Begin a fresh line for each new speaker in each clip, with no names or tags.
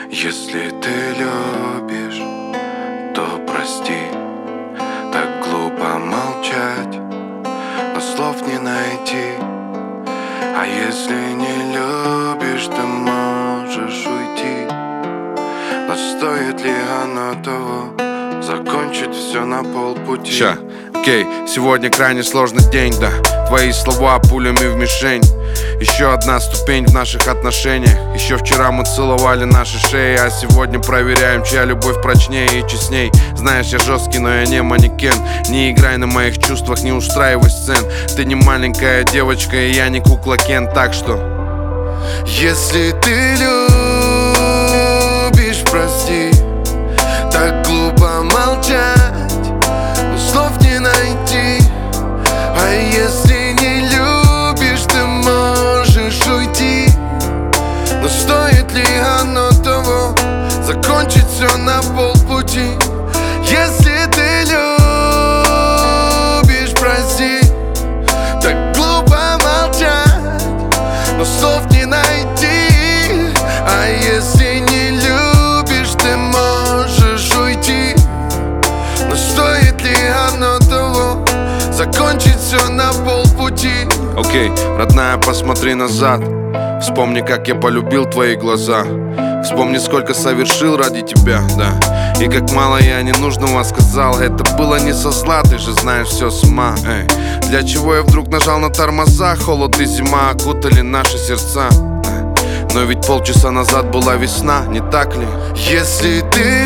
Если ты любишь, то прости. Так глупо молчать, но слов не найти. А если не любишь, ты можешь уйти. Но стоит ли оно того? Закончить все на полпути.
Окей, сегодня крайне сложный день, да. Твои слова пулями в мишень. Еще одна ступень в наших отношениях. Еще вчера мы целовали наши шеи, а сегодня проверяем, чья любовь прочнее и честней. Знаешь, я жесткий, но я не манекен. Не играй на моих чувствах, не устраивай сцен. Ты не маленькая девочка, и я не кукла Кен. Так что,
если ты любишь, прости. Так глупо молчать, но слов не найти. А если не любишь, ты можешь уйти. Но стоит ли оно того? Закончить все на полпути. Если ты любишь, прости. Так глупо молчать, но слов не найти. А если не любишь, ты можешь уйти. Но стоит ли оно того? Закончить все на полпути.
окей, родная, посмотри назад. Вспомни, как я полюбил твои глаза. Вспомни, сколько совершил ради тебя, да. И как мало я ненужного сказал. Это было не со зла, ты же знаешь все с ума. Для чего я вдруг нажал на тормоза? Холод и зима окутали наши сердца. Но ведь полчаса назад была весна, не так ли?
Если ты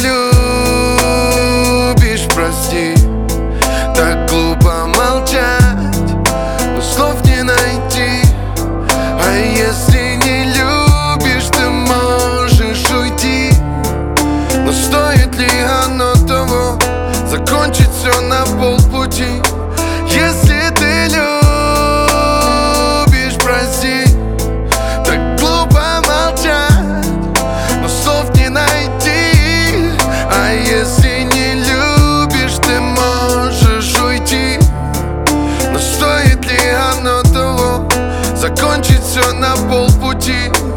любишь, прости. Так глупо молчать, но слов не найти. А если не любишь, ты можешь уйти. Но стоит ли оно того? Закончить все на полпути. Если ты любишь, прости. Так глупо молчать, но слов не найти. А если не любишь, ты можешь уйти. Но стоит ли оно того? Закончить все на полпути.